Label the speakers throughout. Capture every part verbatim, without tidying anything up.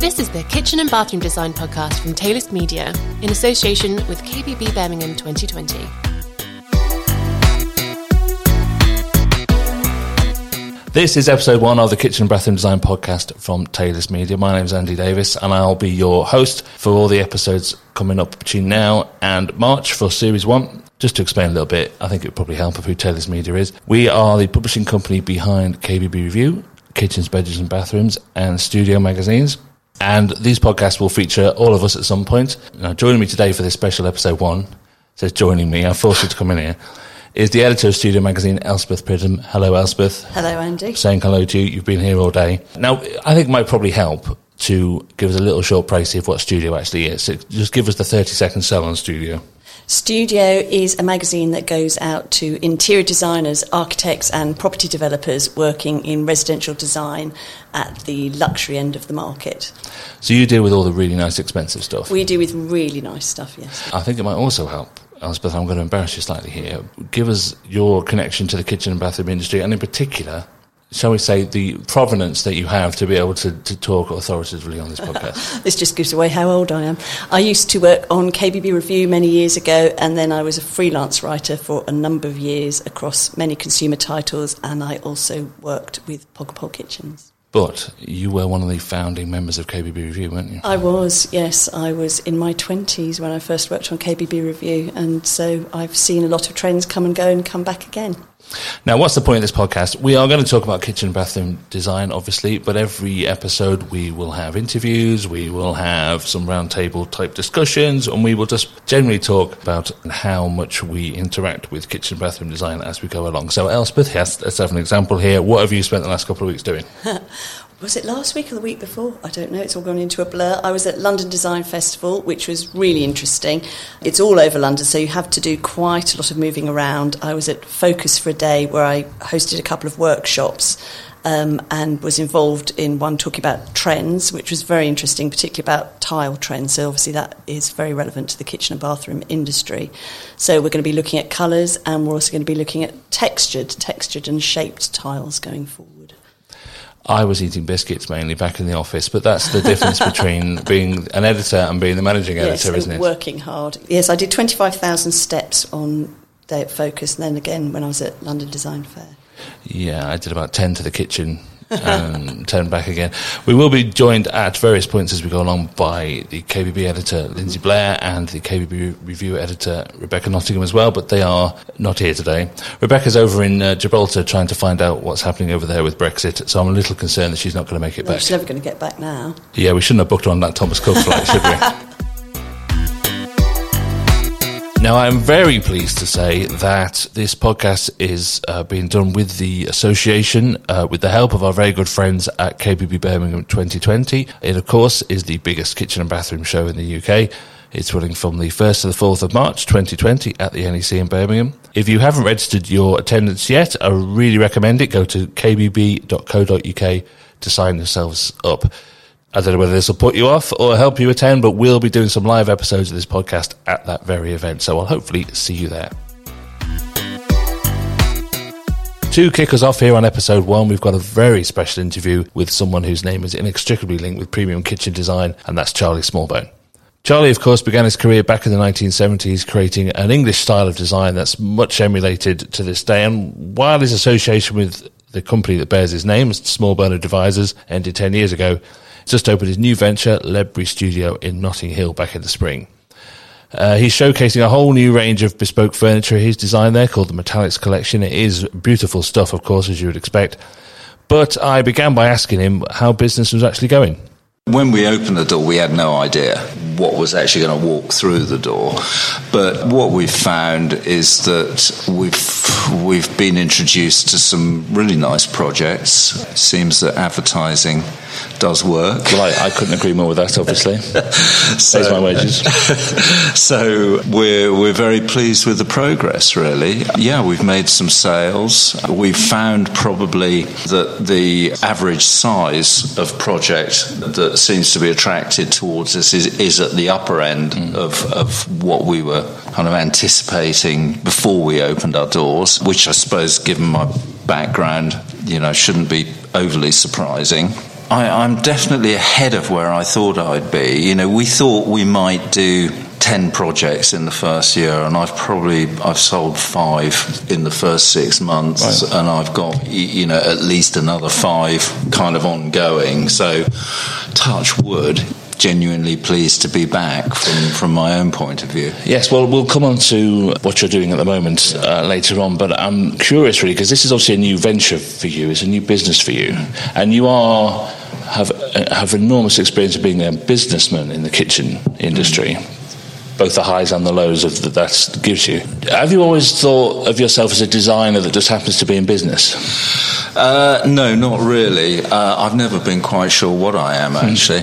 Speaker 1: This is the Kitchen and Bathroom Design podcast from Taylist Media in association with K B B Birmingham twenty twenty.
Speaker 2: This is episode one of the Kitchen and Bathroom Design podcast from Taylist Media. My name is Andy Davis and I'll be your host for all the episodes coming up between now and March for series one. Just to explain a little bit, I think it would probably help of who Taylist Media is. We are the publishing company behind K B B Review, Kitchens, Bedrooms and Bathrooms, and Studio magazines. And these podcasts will feature all of us at some point. Now, joining me today for this special episode one, says joining me, I forced you to come in here, is the editor of Studio magazine, Elspeth Pridham. Hello, Elspeth.
Speaker 3: Hello, Andy.
Speaker 2: Saying hello to you. You've been here all day. Now, I think it might probably help to give us a little short précis of what Studio actually is. So just give us the thirty-second sell on Studio.
Speaker 3: Studio is a magazine that goes out to interior designers, architects and property developers working in residential design at the luxury end of the market.
Speaker 2: So you deal with all the really nice, expensive stuff?
Speaker 3: We do with really nice stuff, yes.
Speaker 2: I think it might also help, Elspeth, I'm going to embarrass you slightly here. Give us your connection to the kitchen and bathroom industry, and in particular, shall we say, the provenance that you have to be able to, to talk authoritatively on this podcast.
Speaker 3: This just gives away how old I am. I used to work on K B B Review many years ago, and then I was a freelance writer for a number of years across many consumer titles, and I also worked with Pogapol Kitchens.
Speaker 2: But you were one of the founding members of K B B Review, weren't you?
Speaker 3: I was, yes. I was in my twenties when I first worked on K B B Review, and so I've seen a lot of trends come and go and come back again.
Speaker 2: Now, what's the point of this podcast? We are going to talk about kitchen and bathroom design, obviously, but every episode we will have interviews, we will have some roundtable type discussions, and we will just generally talk about how much we interact with kitchen and bathroom design as we go along. So, Elspeth, yes, let's have an example here. What have you spent the last couple of weeks doing?
Speaker 3: Was it last week or the week before? I don't know. It's all gone into a blur. I was at London Design Festival, which was really interesting. It's all over London, so you have to do quite a lot of moving around. I was at Focus for a day where I hosted a couple of workshops um, and was involved in one talking about trends, which was very interesting, particularly about tile trends. So obviously that is very relevant to the kitchen and bathroom industry. So we're going to be looking at colours, and we're also going to be looking at textured, textured and shaped tiles going forward.
Speaker 2: I was eating biscuits mainly back in the office, but that's the difference between being an editor and being the managing editor,
Speaker 3: yes,
Speaker 2: isn't it?
Speaker 3: Working hard. Yes, I did twenty-five thousand steps on Day at Focus, and then again when I was at London Design Fair.
Speaker 2: Yeah, I did about ten to the kitchen and ten back again. We will be joined at various points as we go along by the K B B editor Lindsay Blair and the K B B Review editor Rebecca Nottingham as well, but they are not here today. Rebecca's over in uh, Gibraltar trying to find out what's happening over there with Brexit, so I'm a little concerned that she's not going to make it
Speaker 3: no,
Speaker 2: back.
Speaker 3: She's never going to get back now.
Speaker 2: Yeah, we shouldn't have booked her on that Thomas Cook flight, should we? Now, I'm very pleased to say that this podcast is uh, being done with the association, uh, with the help of our very good friends at K B B Birmingham twenty twenty. It, of course, is the biggest kitchen and bathroom show in the U K. It's running from the first to the fourth of March twenty twenty at the N E C in Birmingham. If you haven't registered your attendance yet, I really recommend it. Go to k b b dot co dot u k to sign yourselves up. I don't know whether this will put you off or help you attend, but we'll be doing some live episodes of this podcast at that very event, so I'll hopefully see you there. To kick us off here on episode one, we've got a very special interview with someone whose name is inextricably linked with premium kitchen design, and that's Charlie Smallbone. Charlie, of course, began his career back in the nineteen seventies, creating an English style of design that's much emulated to this day, and while his association with the company that bears his name, Smallbone Devisors, ended ten years ago, just opened his new venture, Ledbury Studio, in Notting Hill back in the spring. Uh, he's showcasing a whole new range of bespoke furniture he's designed there called the Metallics Collection. It is beautiful stuff, of course, as you would expect. But I began by asking him how business was actually going.
Speaker 4: When we opened the door, we had no idea what was actually going to walk through the door. But what we've found is that we've we've been introduced to some really nice projects. It seems that advertising does work.
Speaker 2: Well, I, I couldn't agree more with that, obviously.
Speaker 4: So,
Speaker 2: Pays my wages.
Speaker 4: So we're we're very pleased with the progress, really. Yeah, we've made some sales. We've found probably that the average size of project that seems to be attracted towards us is, is at the upper end mm. of, of what we were kind of anticipating before we opened our doors, which I suppose, given my background, you know, shouldn't be overly surprising. I, I'm definitely ahead of where I thought I'd be. You know, we thought we might do ten projects in the first year, and I've probably I've sold five in the first six months, right. And I've got, you know, at least another five kind of ongoing. So, touch wood. Genuinely pleased to be back from, from my own point of view.
Speaker 2: Yes, well, we'll come on to what you're doing at the moment uh, later on, but I'm curious really, because this is obviously a new venture for you, it's a new business for you, and you are have have enormous experience of being a businessman in the kitchen industry. Mm. Both the highs and the lows of that, that gives you. Have you always thought of yourself as a designer that just happens to be in business?
Speaker 4: Uh, no, not really. Uh, I've never been quite sure what I am, actually.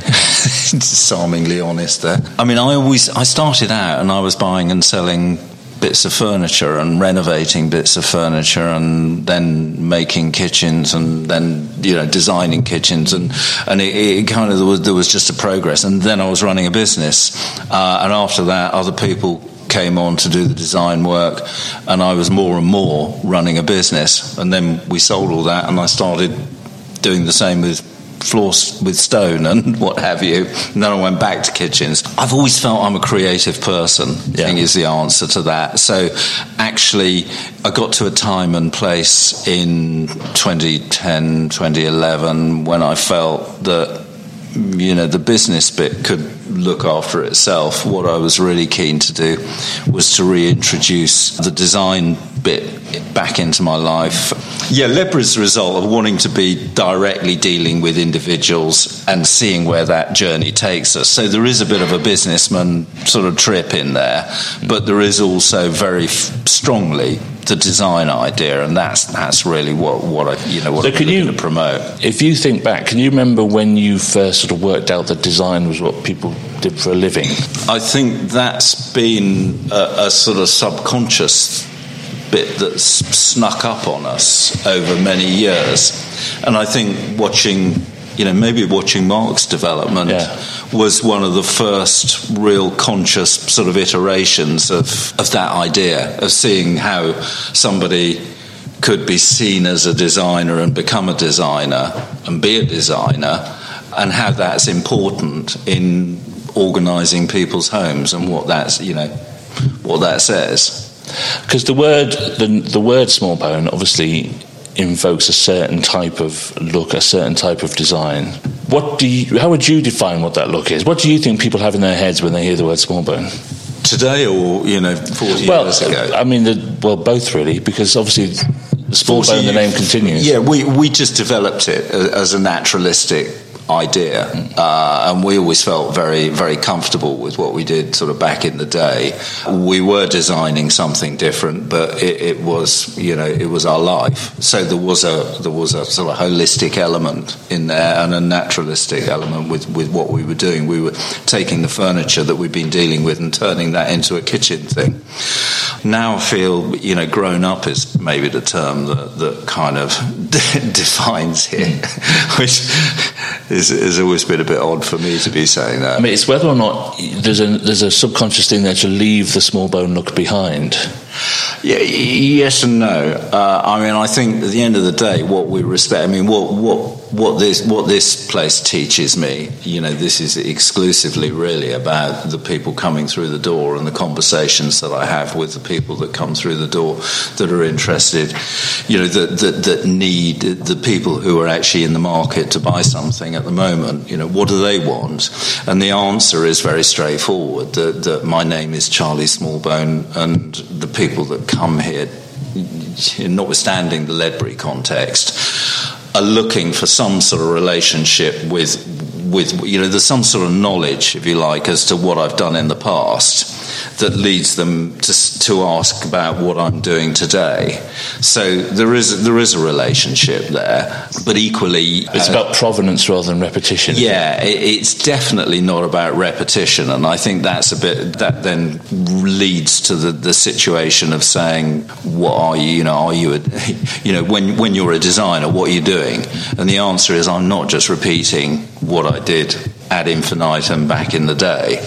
Speaker 4: Disarmingly honest there. I mean, I always I started out and I was buying and selling bits of furniture and renovating bits of furniture and then making kitchens and then, you know, designing kitchens, and and it, it kind of there was, there was just a progress, and then I was running a business, uh, and after that other people came on to do the design work, and I was more and more running a business, and then we sold all that and I started doing the same with floors with stone and what have you, and then I went back to kitchens. I've always felt I'm a creative person, yeah. I think is the answer to that. So actually I got to a time and place in twenty ten, twenty eleven when I felt that, you know, the business bit could look after itself. What I was really keen to do was to reintroduce the design bit back into my life. Yeah, Lebra is the result of wanting to be directly dealing with individuals and seeing where that journey takes us. So there is a bit of a businessman sort of trip in there, but there is also very f- strongly the design idea, and that's that's really what what I you know what
Speaker 2: so
Speaker 4: I'm
Speaker 2: can
Speaker 4: looking
Speaker 2: you,
Speaker 4: to promote.
Speaker 2: If you think back, can you remember when you first sort of worked out that design was what people did for a living?
Speaker 4: I think that's been a, a sort of subconscious bit that's snuck up on us over many years, and I think watching, you know, maybe watching Mark's development yeah. was one of the first real conscious sort of iterations of, of that idea, of seeing how somebody could be seen as a designer and become a designer and be a designer, and how that's important in organising people's homes and what that's, you know, what that says.
Speaker 2: Because the word the, the word Smallbone obviously invokes a certain type of look, a certain type of design. What do you, how would you define what that look is? What do you think people have in their heads when they hear the word Smallbone?
Speaker 4: Today, or, you know, forty
Speaker 2: well,
Speaker 4: years ago?
Speaker 2: I mean, the, well, both really, because obviously the Smallbone, the name continues.
Speaker 4: Yeah, we, we just developed it as a naturalistic idea, uh, and we always felt very, very comfortable with what we did sort of back in the day. We were designing something different, but it, it was, you know, it was our life. So there was a there was a sort of holistic element in there and a naturalistic element with, with what we were doing. We were taking the furniture that we've been dealing with and turning that into a kitchen thing. Now I feel, you know, grown up is maybe the term that, that kind of defines it, which is, is always been a bit odd for me to be saying that.
Speaker 2: I mean, it's whether or not there's a there's a subconscious thing there to leave the Smallbone look behind.
Speaker 4: Yeah, yes and no. Uh, I mean, I think at the end of the day, what we respect. I mean, what what what this what this place teaches me. You know, this is exclusively really about the people coming through the door and the conversations that I have with the people that come through the door that are interested. You know, that that that need the people who are actually in the market to buy something at the moment. You know, what do they want? And the answer is very straightforward. That that my name is Charlie Smallbone, and the people that come here, notwithstanding the Ledbury context, are looking for some sort of relationship with, with you know, there's some sort of knowledge, if you like, as to what I've done in the past that leads them to, to ask about what I'm doing today. So there is there is a relationship there, but equally
Speaker 2: it's uh, about provenance rather than repetition.
Speaker 4: Yeah, it, it's definitely not about repetition, and I think that's a bit that then leads to the, the situation of saying, what are you? You know, are you a, you know, when when you're a designer, what are you doing? And the answer is, I'm not just repeating what I did ad infinitum back in the day.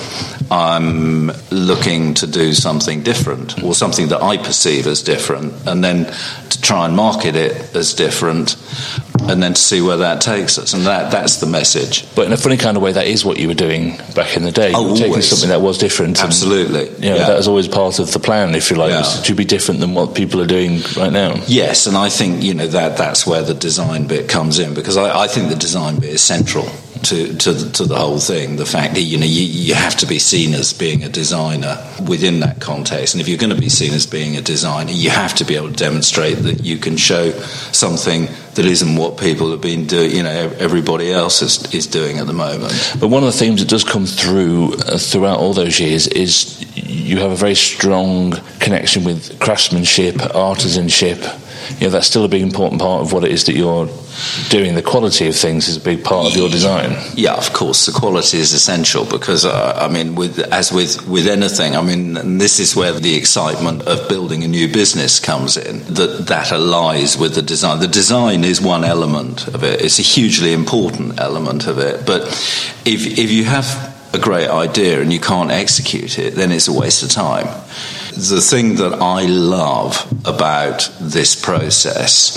Speaker 4: I'm looking to do something different, or something that I perceive as different, and then to try and market it as different, and then to see where that takes us. And that that's the message.
Speaker 2: But in a funny kind of way, that is what you were doing back in the day.
Speaker 4: Oh,
Speaker 2: you were taking
Speaker 4: always.
Speaker 2: something that was different.
Speaker 4: Absolutely.
Speaker 2: And, you know,
Speaker 4: yeah.
Speaker 2: that was always part of the plan, if you like,
Speaker 4: Yeah.
Speaker 2: was to be different than what people are doing right now.
Speaker 4: Yes, and I think, you know, that that's where the design bit comes in, because I, I think the design bit is central to to the, to the whole thing. The fact that, you know, you, you have to be seen as being a designer within that context, and if you're going to be seen as being a designer, you have to be able to demonstrate that you can show something that isn't what people have been doing, you know, everybody else is, is doing at the moment.
Speaker 2: But one of the themes that does come through uh, throughout all those years is you have a very strong connection with craftsmanship, artisanship. You know, that's still a big important part of what it is that you're doing. The quality of things is a big part of your design.
Speaker 4: Yeah, of course, the quality is essential, because uh, I mean, with as with with anything, I mean, and this is where the excitement of building a new business comes in. That that lies with the design. The design is one element of it. It's a hugely important element of it. But if if you have a great idea and you can't execute it, then it's a waste of time. The thing that I love about this process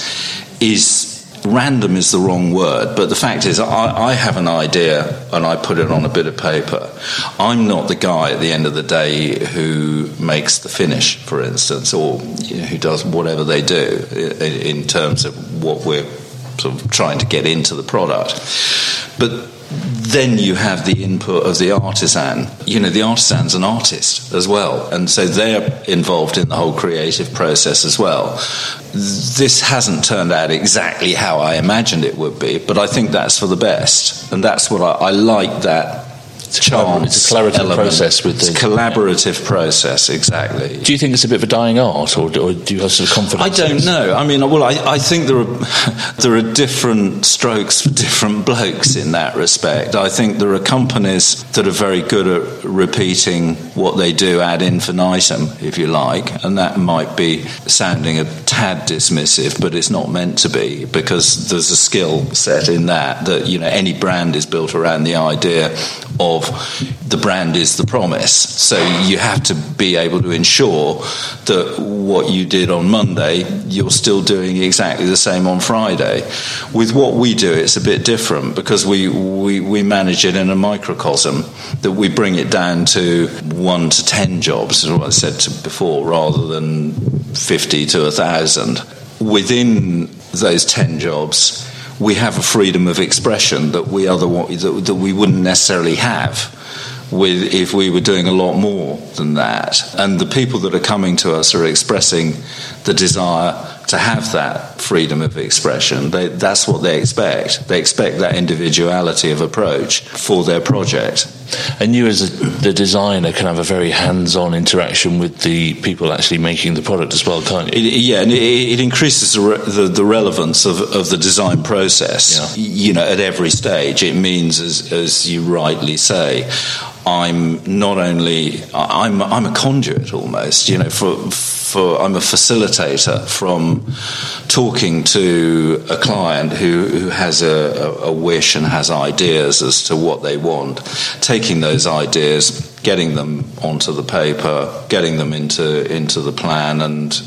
Speaker 4: is, random is the wrong word, but the fact is I, I have an idea and I put it on a bit of paper. I'm not the guy at the end of the day who makes the finish, for instance, or, you know, who does whatever they do in, in terms of what we're sort of trying to get into the product. But then you have the input of the artisan. You know, the artisan's an artist as well, and so they're involved in the whole creative process as well. This hasn't turned out exactly how I imagined it would be, but I think that's for the best, and that's what I, I like, that chance.
Speaker 2: It's a collaborative
Speaker 4: element.
Speaker 2: process with the
Speaker 4: It's a collaborative process, exactly.
Speaker 2: Do you think it's a bit of a dying art, or, or do you have sort of confidence?
Speaker 4: I don't know. I mean, well, I, I think there are there are different strokes for different blokes in that respect. I think there are companies that are very good at repeating what they do ad infinitum, if you like, and that might be sounding a tad dismissive, but it's not meant to be, because there's a skill set in that, that, you know, any brand is built around the idea of the brand is the promise. So you have to be able to ensure that what you did on Monday, you're still doing exactly the same on Friday. With what we do, it's a bit different, because we, we, we manage it in a microcosm, that we bring it down to one to ten jobs, as I said to before, rather than fifty to a thousand. Within those ten jobs, we have a freedom of expression that we otherwise that, that we wouldn't necessarily have with if we were doing a lot more than that. And the people that are coming to us are expressing the desire to have that freedom of expression. They, that's what they expect. They expect that individuality of approach for their project.
Speaker 2: And you, as a, the designer, can have a very hands-on interaction with the people actually making the product as well, can't you?
Speaker 4: It, yeah, and it, it increases the, re, the, the relevance of, of the design process. Yeah. You know, at every stage, it means, as, as you rightly say, I'm not only I'm I'm a conduit almost, you know, for for I'm a facilitator from talking to a client who, who has a, a wish and has ideas as to what they want, taking those ideas, getting them onto the paper, getting them into into the plan, and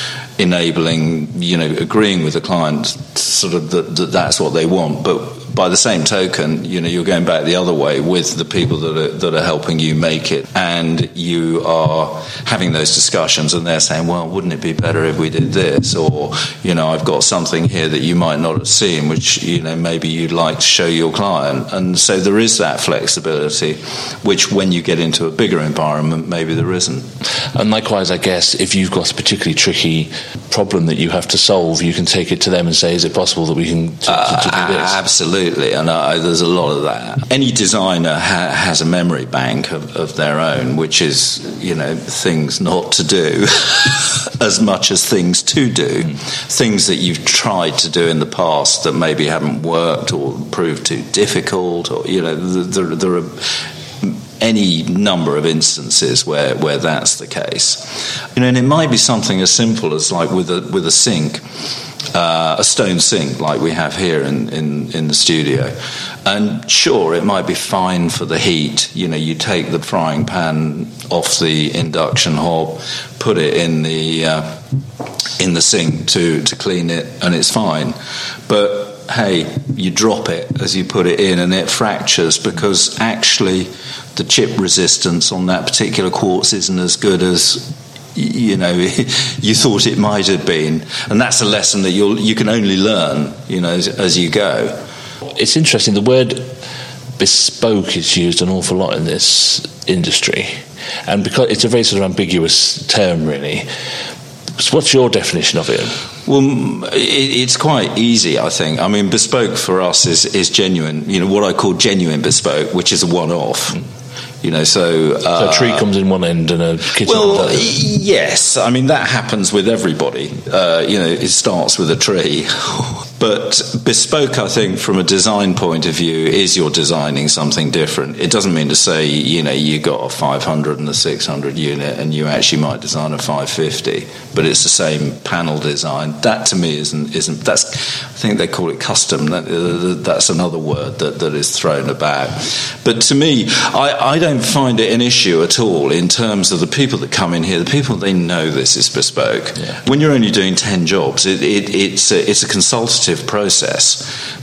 Speaker 4: enabling, you know, agreeing with the client sort of that, that that's what they want. But by the same token, you know, you're going back the other way with the people that are, that are helping you make it, and you are having those discussions, and they're saying, well, wouldn't it be better if we did this? Or, you know, I've got something here that you might not have seen, which, you know, maybe you'd like to show your client. And so there is that flexibility, which when you get into a bigger environment, maybe there isn't.
Speaker 2: And likewise, I guess, if you've got a particularly tricky problem that you have to solve, you can take it to them and say, is it possible that we can to,
Speaker 4: uh,
Speaker 2: to, to do this?
Speaker 4: Absolutely. And uh, there's a lot of that. Any designer ha- has a memory bank of, of their own, which is, you know, things not to do as much as things to do. Mm. Things that you've tried to do in the past that maybe haven't worked or proved too difficult, or, you know, there, there are any number of instances where, where that's the case. You know, and it might be something as simple as, like, with a with a sink, uh, a stone sink like we have here in, in, in the studio. And sure, it might be fine for the heat. You know, you take the frying pan off the induction hob, put it in the uh, in the sink to, to clean it, and it's fine. But hey, you drop it as you put it in and it fractures because actually the chip resistance on that particular quartz isn't as good as you know you thought it might have been, and that's a lesson that you'll you can only learn you know as, as you go.
Speaker 2: It's interesting, the word bespoke is used an awful lot in this industry, and because it's a very sort of ambiguous term really. So what's your definition of it?
Speaker 4: Well, it's quite easy, I think. I mean, bespoke for us is, is genuine, you know, what I call genuine bespoke, which is a one-off. Mm. You know, so... Uh,
Speaker 2: so a tree comes in one end and a kitchen
Speaker 4: well,
Speaker 2: on the other.
Speaker 4: Yes. I mean, that happens with everybody. Uh, you know, it starts with a tree. But bespoke, I think, from a design point of view, is you're designing something different. It doesn't mean to say, you know, you got a five hundred and a six hundred unit and you actually might design a five fifty, but it's the same panel design. That, to me, isn't... isn't that's I think they call it custom. That, uh, that's another word that, that is thrown about. But to me, I, I don't find it an issue at all in terms of the people that come in here. The people, they know this is bespoke.
Speaker 2: Yeah.
Speaker 4: When you're only doing ten jobs, it, it, it's, a, it's a consultative process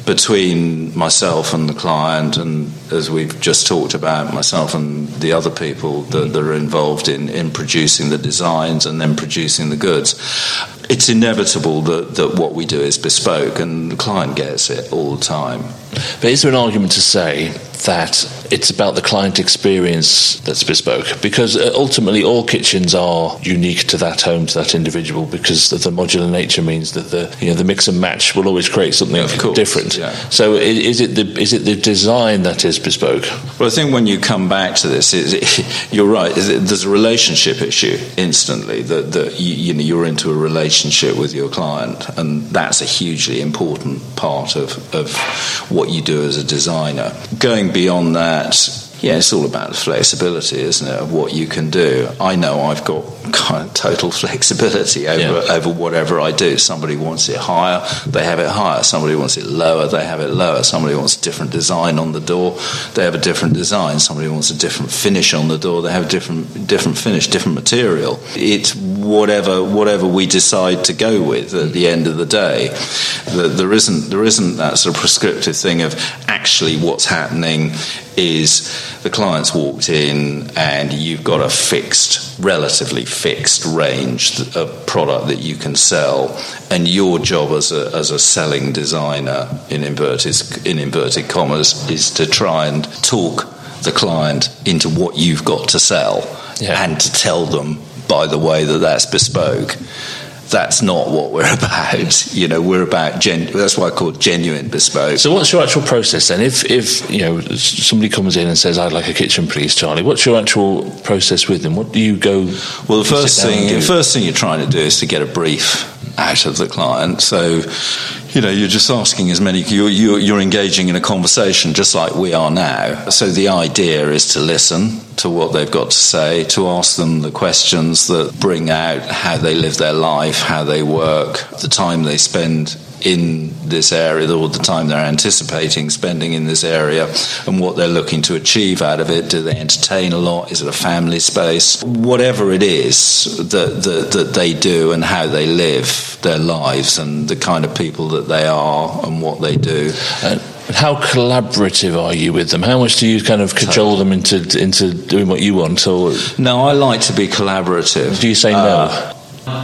Speaker 4: between myself and the client, and as we've just talked about, myself and the other people that, that are involved in, in producing the designs and then producing the goods. It's inevitable that, that what we do is bespoke, and the client gets it all the time.
Speaker 2: But is there an argument to say that it's about the client experience that's bespoke? Because ultimately all kitchens are unique to that home, to that individual, because the modular nature means that the you know the mix and match will always create something
Speaker 4: yeah, of course,
Speaker 2: different.
Speaker 4: Yeah.
Speaker 2: So is it the is it the design that is bespoke?
Speaker 4: Well, I think when you come back to this, it, you're right. There's a relationship issue instantly that, that you, you know you're into a relationship with your client, and that's a hugely important part of, of what you do as a designer. Going beyond that, yeah, it's all about the flexibility, isn't it, of what you can do. I know I've got kind of total flexibility over yeah. over whatever I do. Somebody wants it higher, they have it higher. Somebody wants it lower, they have it lower. Somebody wants a different design on the door, they have a different design. Somebody wants a different finish on the door, they have a different different finish, different material. It's whatever whatever we decide to go with at the end of the day. There isn't there isn't that sort of prescriptive thing of actually what's happening is the client's walked in and you've got a fixed, relatively fixed range of product that you can sell, and your job as a as a selling designer, in inverted in inverted commas, is to try and talk the client into what you've got to sell, yeah. and to tell them, by the way, that that's bespoke. That's not what we're about. You know, we're about gen- that's why I call it genuine bespoke.
Speaker 2: So what's your actual process then? If, if you know, somebody comes in and says, I'd like a kitchen, please, Charlie, what's your actual process with them? What do you go...
Speaker 4: Well, the first thing, the first thing you're trying to do is to get a brief out of the client. So, you know, you're just asking as many... You're, you're, you're engaging in a conversation just like we are now. So the idea is to listen to what they've got to say, to ask them the questions that bring out how they live their life, how they work, the time they spend in this area, or the time they're anticipating spending in this area, and what they're looking to achieve out of it. Do they entertain a lot? Is it a family space? Whatever it is that, that, that they do and how they live their lives and the kind of people that they are and what they do.
Speaker 2: Uh, how collaborative are you with them? How much do you kind of cajole them into into doing what you want? Or
Speaker 4: no, I like to be collaborative.
Speaker 2: Do you say no? Uh,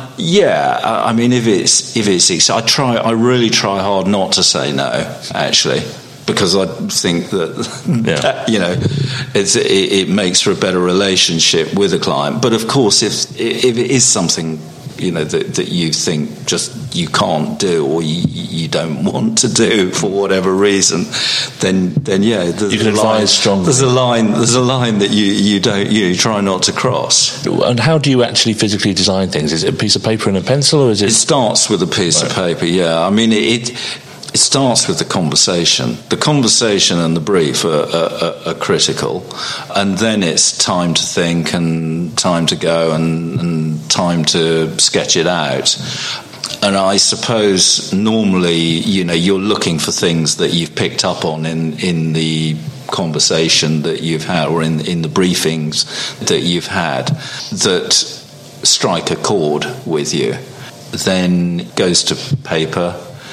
Speaker 4: Yeah, I mean, if it's if it's, I try, I really try hard not to say no, actually, because I think that, yeah. that you know, it's, it, it makes for a better relationship with a client. But of course, if if it is something, you know, that, that you think just you can't do, or you, you don't want to do for whatever reason, then then yeah, there's
Speaker 2: you can
Speaker 4: a line,
Speaker 2: advise strongly.
Speaker 4: There's a line. There's a line that you you don't you try not to cross.
Speaker 2: And how do you actually physically design things? Is it a piece of paper and a pencil, or is it?
Speaker 4: It starts with a piece right. of paper. Yeah, I mean it. it It starts with the conversation. The conversation and the brief are, are, are critical, and then it's time to think and time to go and, and time to sketch it out. And I suppose normally, you know, you're looking for things that you've picked up on in, in the conversation that you've had, or in, in the briefings that you've had, that strike a chord with you. Then goes to paper.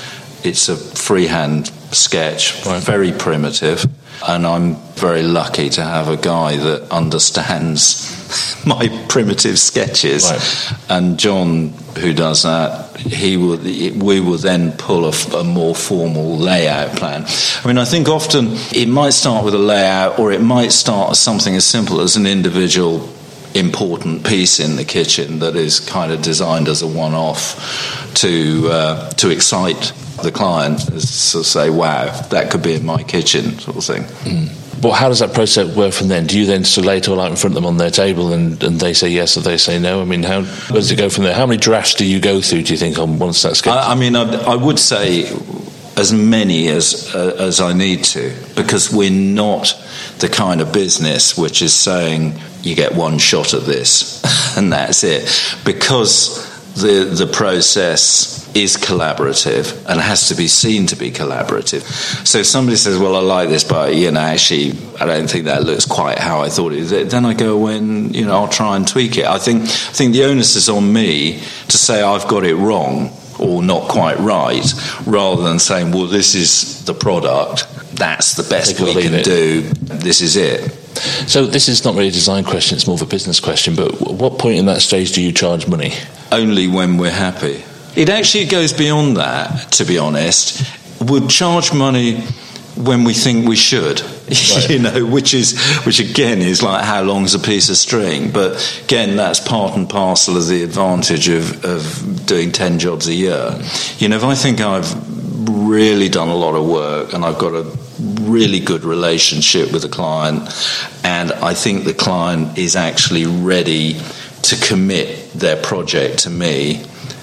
Speaker 4: It's a freehand sketch,
Speaker 2: right.
Speaker 4: very primitive, and I'm very lucky to have a guy that understands my primitive sketches.
Speaker 2: Right.
Speaker 4: And John, who does that, he will. We will then pull a, a more formal layout plan. I mean, I think often it might start with a layout, or it might start as something as simple as an individual important piece in the kitchen that is kind of designed as a one-off to uh, to excite the client, to say, wow, that could be in my kitchen, sort of thing.
Speaker 2: Mm. But how does that process work from then? Do you then sort of lay it all out in front of them on their table and, and they say yes or they say no? I mean, how where does it go from there? How many drafts do you go through, do you think, on once that's good?
Speaker 4: I, I mean, I, I would say as many as uh, as I need to, because we're not the kind of business which is saying you get one shot at this and that's it. Because the the process is collaborative and has to be seen to be collaborative. So if somebody says, well, I like this, but, you know, actually, I don't think that looks quite how I thought it, then I go away and, you know, I'll try and tweak it. I think, I think the onus is on me to say I've got it wrong or not quite right, rather than saying, well, this is the product, that's the best we can do, this is it.
Speaker 2: So this is not really a design question, it's more of a business question, but at what point in that stage do you charge money?
Speaker 4: Only when we're happy. It actually goes beyond that, to be honest. We'll charge money when we think we should, right. you know, which is, which again is like how long's a piece of string. But again, that's part and parcel of the advantage of, of doing ten jobs a year. You know, if I think I've really done a lot of work and I've got a really good relationship with the client, and I think the client is actually ready to commit their project to me,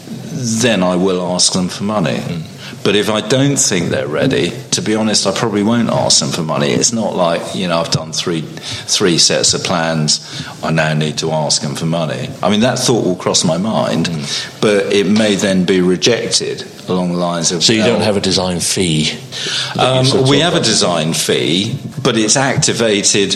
Speaker 4: then I will ask them for money. Mm. But if I don't think they're ready, to be honest, I probably won't ask them for money. It's not like, you know, I've done three three sets of plans, I now need to ask them for money. I mean, that thought will cross my mind, mm. but it may then be rejected along the lines of...
Speaker 2: So you don't have a design fee?
Speaker 4: Um, we have a design fee, but it's activated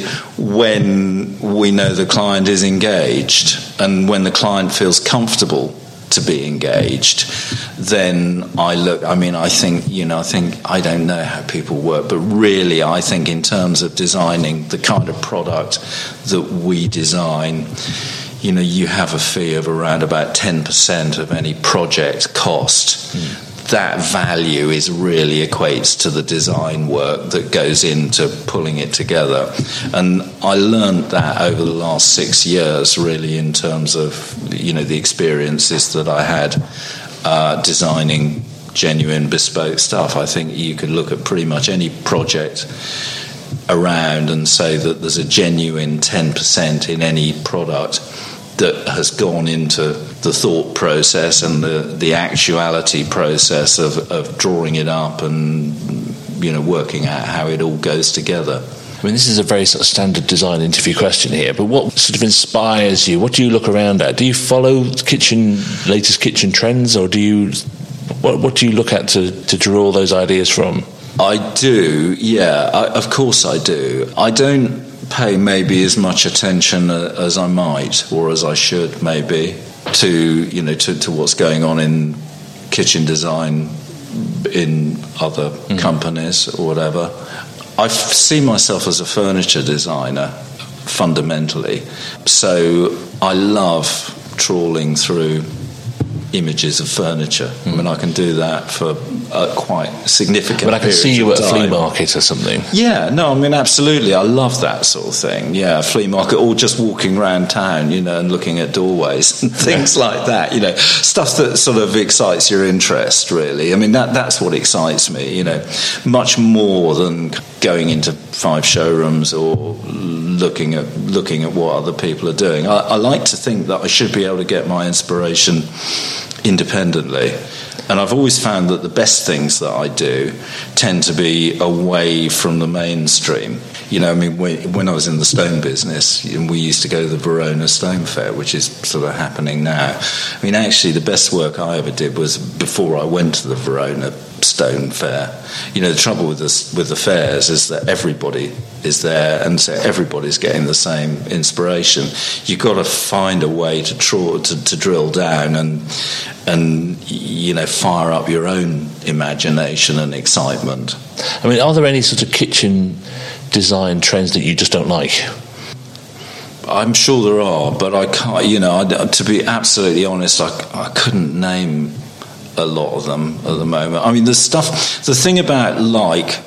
Speaker 4: when we know the client is engaged, and when the client feels comfortable to be engaged, then I look, I mean, I think, you know, I think, I don't know how people work, but really I think in terms of designing the kind of product that we design, you know, you have a fee of around about ten percent of any project cost. Mm. That value is really equates to the design work that goes into pulling it together. And I learned that over the last six years, really, in terms of, you know, the experiences that I had uh, designing genuine bespoke stuff. I think you could look at pretty much any project around and say that there's a genuine ten percent in any product that has gone into the thought process and the, the actuality process of, of drawing it up and, you know, working out how it all goes together.
Speaker 2: I mean, this is a very sort of standard design interview question here, but what sort of inspires you? What do you look around at? Do you follow kitchen latest kitchen trends, or do you what, what do you look at to, to draw those ideas from?
Speaker 4: I do, yeah, I, of course I do. I don't pay maybe as much attention as I might, or as I should maybe, to, you know, to, to what's going on in kitchen design in other mm. companies or whatever. I see myself as a furniture designer fundamentally, so I love trawling through images of furniture. Mm. I mean, I can do that for uh, quite significant.
Speaker 2: But I can see you at
Speaker 4: time.
Speaker 2: a flea market or something.
Speaker 4: Yeah, no, I mean, absolutely. I love that sort of thing. Yeah, flea market, or just walking around town, you know, and looking at doorways and things like that. You know, stuff that sort of excites your interest. Really, I mean, that that's what excites me. You know, much more than going into five showrooms or looking at looking at what other people are doing. I, I like to think that I should be able to get my inspiration independently, and I've always found that the best things that I do tend to be away from the mainstream. You know, I mean, when, when I was in the stone business, we used to go to the Verona Stone Fair, which is sort of happening now. I mean, actually, the best work I ever did was before I went to the Verona stone fair. You know, the trouble with this with the fairs is that everybody is there, and so everybody's getting the same inspiration. You've got to find a way to draw, to, to drill down and and you know fire up your own imagination and excitement.
Speaker 2: I mean, are there any sort of kitchen design trends that you just don't like?
Speaker 4: I'm sure there are, but I can't. You know, I, to be absolutely honest, I, I couldn't name a lot of them at the moment. I mean, the stuff, the thing about like,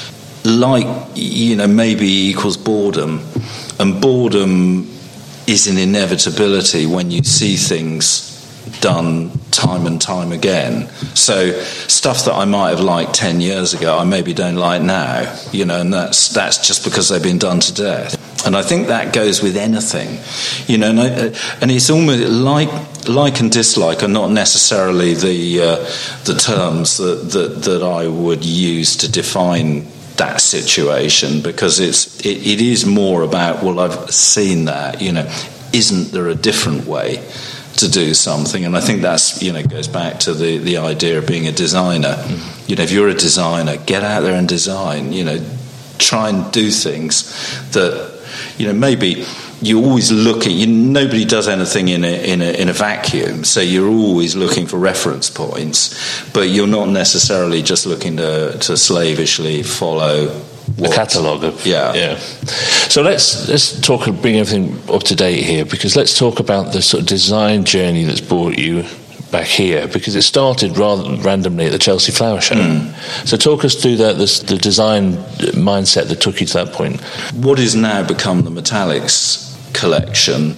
Speaker 4: like you know, maybe equals boredom, and boredom is an inevitability when you see things done time and time again. So stuff that I might have liked ten years ago, I maybe don't like now. You know, and that's that's just because they've been done to death. And I think that goes with anything, you know. And, I, and it's almost like like and dislike are not necessarily the uh, the terms that, that that I would use to define that situation, because it's it, it is more about, well, I've seen that, you know. Isn't there a different way to do something? And I think that's, you know, goes back to the, the idea of being a designer. Mm. You know, if you're a designer, get out there and design, you know, try and do things that, you know, maybe you're always looking, you, nobody does anything in a, in a in a vacuum, so you're always looking for reference points, but you're not necessarily just looking to, to slavishly follow
Speaker 2: What? A catalogue of
Speaker 4: yeah
Speaker 2: yeah. So let's let's talk and bring everything up to date here, because let's talk about the sort of design journey that's brought you back here, because it started rather randomly at the Chelsea Flower Show. Mm. So talk us through the, the the design mindset that took you to that point.
Speaker 4: What is now become the Metallics collection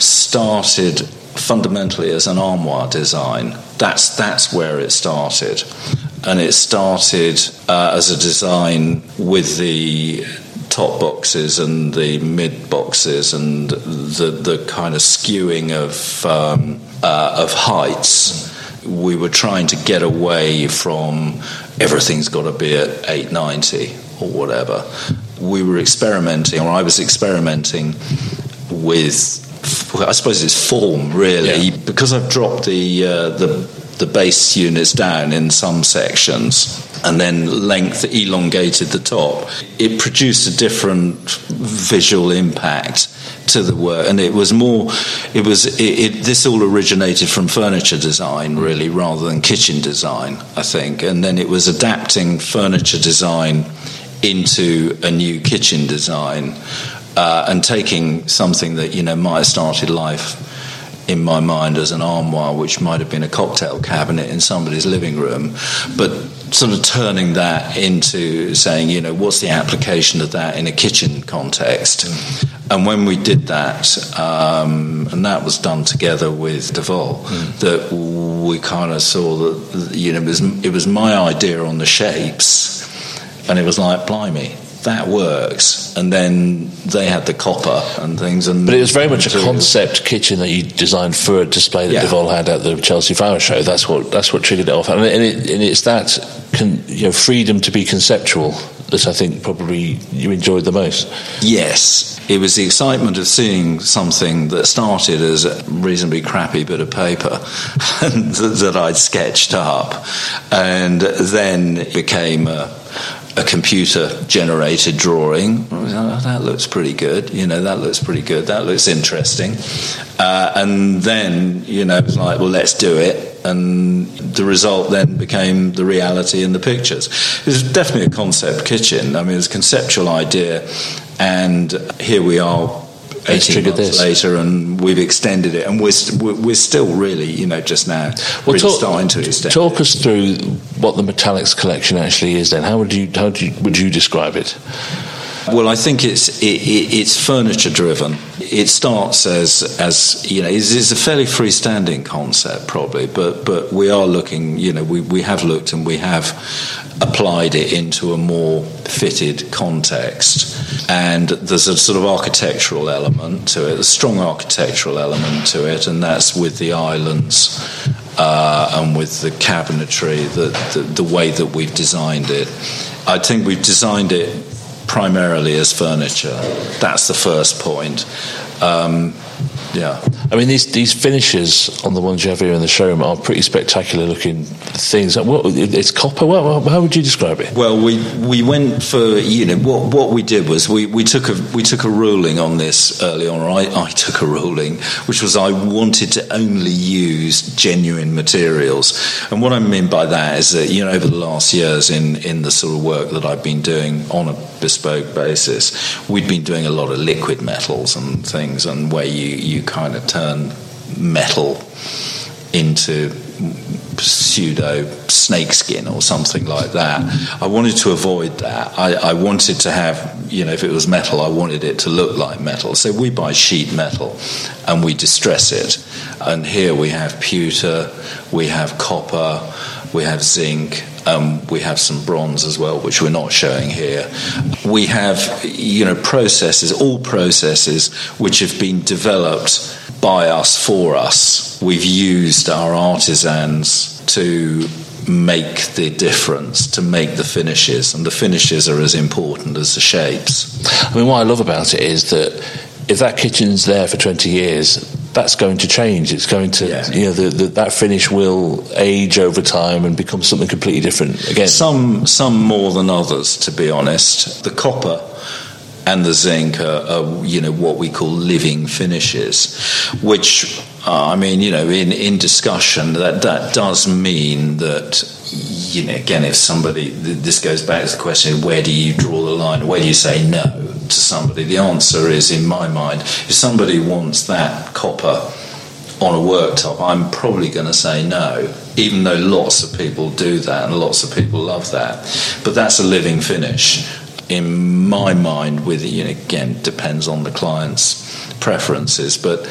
Speaker 4: started fundamentally as an armoire design. That's that's where it started. And it started uh, as a design with the top boxes and the mid boxes and the the kind of skewing of um, uh, of heights. We were trying to get away from everything's got to be at eight ninety or whatever. We were experimenting, or I was experimenting with, I suppose it's form really, yeah. Because I've dropped the uh, the the base units down in some sections and then length elongated the top. It produced a different visual impact to the work, and it was more it was it, it, this all originated from furniture design really, rather than kitchen design, I think. And then it was adapting furniture design into a new kitchen design, uh, and taking something that, you know, might have started life in my mind as an armoire, which might have been a cocktail cabinet in somebody's living room, but sort of turning that into saying, you know, what's the application of that in a kitchen context? Mm. And when we did that, um, and that was done together with Devol, mm. that we kind of saw that, you know, it was, it was my idea on the shapes, and it was like, blimey, that works. And then they had the copper and things. And
Speaker 2: but it was very much a concept kitchen that you designed for a display that yeah. Devol had at the Chelsea Flower Show. That's what that's what triggered it off. And, it, and it's that con, you know, freedom to be conceptual that I think probably you enjoyed the most.
Speaker 4: Yes. It was the excitement of seeing something that started as a reasonably crappy bit of paper and that I'd sketched up, and then it became a a computer-generated drawing. Oh, that looks pretty good. You know, that looks pretty good. That looks interesting. Uh, and then, you know, it was like, well, let's do it. And the result then became the reality in the pictures. It was definitely a concept kitchen. I mean, it was a conceptual idea. And here we are eighteen months this. later, and we've extended it, and we're st- we're still really, you know, just now
Speaker 2: well,
Speaker 4: really
Speaker 2: talk,
Speaker 4: starting to extend.
Speaker 2: Talk
Speaker 4: it.
Speaker 2: us through what the Metallics collection actually is. Then, how would you how do you, would you describe it?
Speaker 4: Well, I think it's it, it, it's furniture driven. It starts as as you know, it's, it's a fairly freestanding concept probably, but but we are looking, you know, we we have looked and we have applied it into a more fitted context. And there's a sort of architectural element to it, a strong architectural element to it, and that's with the islands uh, and with the cabinetry, the, the, the way that we've designed it. I think we've designed it primarily as furniture. That's the first point. Um, yeah.
Speaker 2: I mean, these these finishes on the ones you have here in the showroom are pretty spectacular looking things. What, it's copper. What, how would you describe it?
Speaker 4: Well, we we went for, you know, what what we did was we, we took a we took a ruling on this early on. Or I, I took a ruling, which was I wanted to only use genuine materials. And what I mean by that is that, you know, over the last years in in the sort of work that I've been doing on a bespoke basis, we'd been doing a lot of liquid metals and things, and where you you kind of turn metal into pseudo snakeskin or something like that. I wanted to avoid that. I, I wanted to have, you know, if it was metal, I wanted it to look like metal. So we buy sheet metal and we distress it. And here we have pewter, we have copper, we have zinc, um, we have some bronze as well, which we're not showing here. We have, you know, processes, all processes which have been developed by us, for us. We've used our artisans to make the difference, to make the finishes, and the finishes are as important as the shapes.
Speaker 2: I mean, what I love about it is that if that kitchen's there for twenty years, that's going to change. It's going to, yeah. you know, the, the, that finish will age over time and become something completely different again.
Speaker 4: Some, some more than others, to be honest. The copper and the zinc are, are, you know, what we call living finishes, which, uh, I mean, you know, in, in discussion, that, that does mean that, you know, again, if somebody, this goes back to the question, where do you draw the line? Where do you say no to somebody? The answer is, in my mind, if somebody wants that copper on a worktop, I'm probably going to say no, even though lots of people do that and lots of people love that. But that's a living finish. In my mind, with, you know, again, depends on the client's preferences, but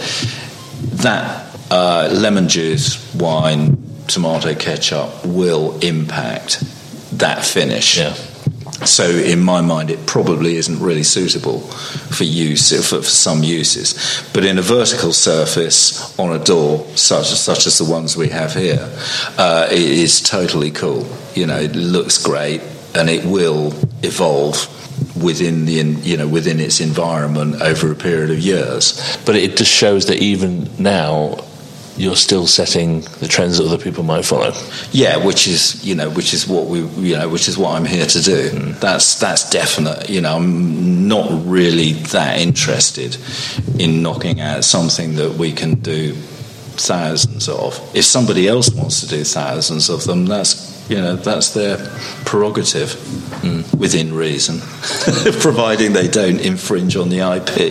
Speaker 4: that uh, lemon juice, wine, tomato ketchup will impact that finish.
Speaker 2: Yeah.
Speaker 4: So in my mind, it probably isn't really suitable for use, for, for some uses. But in a vertical surface on a door, such such as the ones we have here, uh, it is totally cool. You know, it looks great, and it will evolve within the, you know, within its environment over a period of years.
Speaker 2: But it just shows that even now, you're still setting the trends that other people might follow.
Speaker 4: Yeah, which is, you know, which is what we, you know, which is what I'm here to do. Mm. That's that's definite. You know, I'm not really that interested in knocking out something that we can do thousands of. If somebody else wants to do thousands of them, that's, you know, that's their prerogative, mm. within reason, providing they don't infringe on the I P.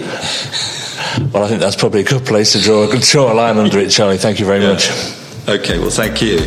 Speaker 2: Well, I think that's probably a good place to draw, draw a line under it, Charlie. Thank you very yeah. much.
Speaker 4: Okay, well, thank you.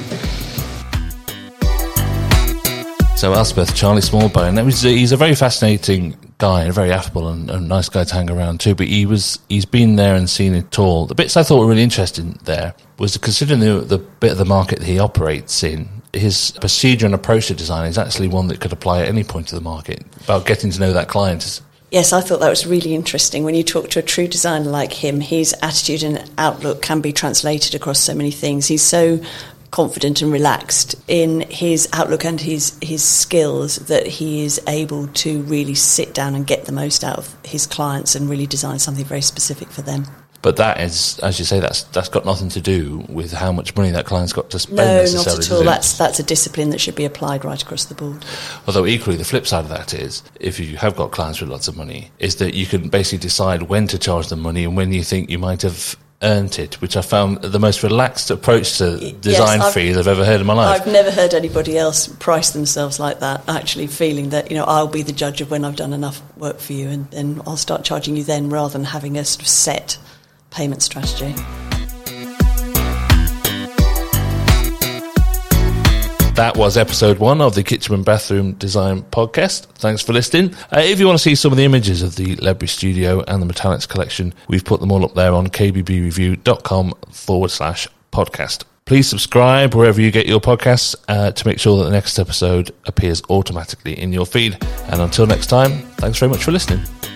Speaker 2: So, Elspeth, Charlie Smallbone, that was, he's a very fascinating guy and a very affable and a nice guy to hang around too, but he was, he's been there and seen it all. The bits I thought were really interesting there was, considering the, the bit of the market that he operates in, his procedure and approach to design is actually one that could apply at any point of the market, about getting to know that client.
Speaker 3: Yes, I thought that was really interesting. When you talk to a true designer like him, his attitude and outlook can be translated across so many things. He's so confident and relaxed in his outlook and his, his skills that he is able to really sit down and get the most out of his clients and really design something very specific for them.
Speaker 2: But that is, as you say, that's that's got nothing to do with how much money that client's got to spend.
Speaker 3: No,
Speaker 2: necessarily,
Speaker 3: not at all. That's that's a discipline that should be applied right across the board.
Speaker 2: Although equally, the flip side of that is, if you have got clients with lots of money, is that you can basically decide when to charge them money and when you think you might have earned it, which I found the most relaxed approach to design yes, fees I've ever heard in my life.
Speaker 3: I've never heard anybody else price themselves like that, actually feeling that, you know, I'll be the judge of when I've done enough work for you and then I'll start charging you then, rather than having a sort of set payment strategy.
Speaker 2: That was episode one of the Kitchen and Bathroom Design Podcast. Thanks for listening. Uh, if you want to see some of the images of the Ledbury Studio and the Metallics collection, we've put them all up there on kbbreview.com forward slash podcast. Please subscribe wherever you get your podcasts uh, to make sure that the next episode appears automatically in your feed. And until next time, thanks very much for listening.